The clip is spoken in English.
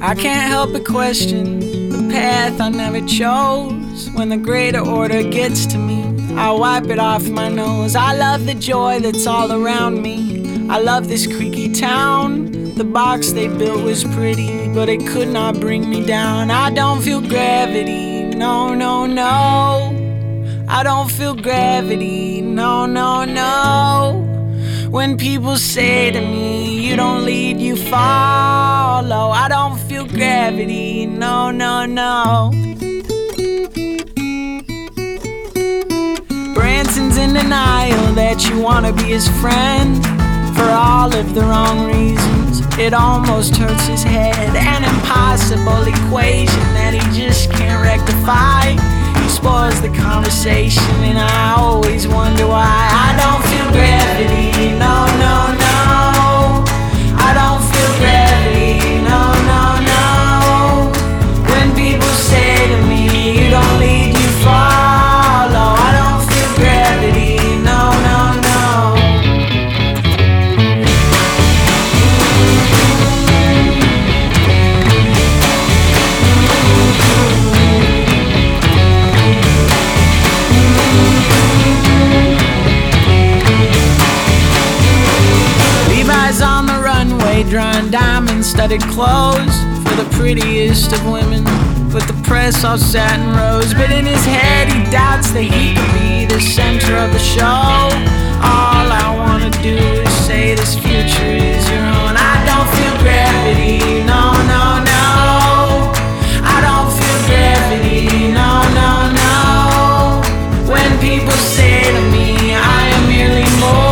I can't help but question the path I never chose. When the greater order gets to me, I wipe it off my nose. I love the joy that's all around me. I love this creaky town. The box they built was pretty, but it could not bring me down. I don't feel gravity, no, no, no. I don't feel gravity, no, no, no. When people say to me, you don't lead, you follow. I don't feel gravity, no, no, no. Branson's in denial that you wanna be his friend for all of the wrong reasons. It almost hurts his head. An impossible equation that he just can't rectify. He spoils the conversation and I always wonder why. I don't feel gravity, no, no, no. I don't feel gravity, no, no, no. When people say to me, you don't lead, you follow. I don't feel gravity, no, no, no. Levi's on the runway, drawing diamond-studded clothes for the prettiest of women, with the press all satin rose. But in his head he doubts that he could be the center of the show. All I wanna do is say this future is your own. I don't feel gravity, no, no, no. I don't feel gravity, no, no, no. When people say to me, I am merely more.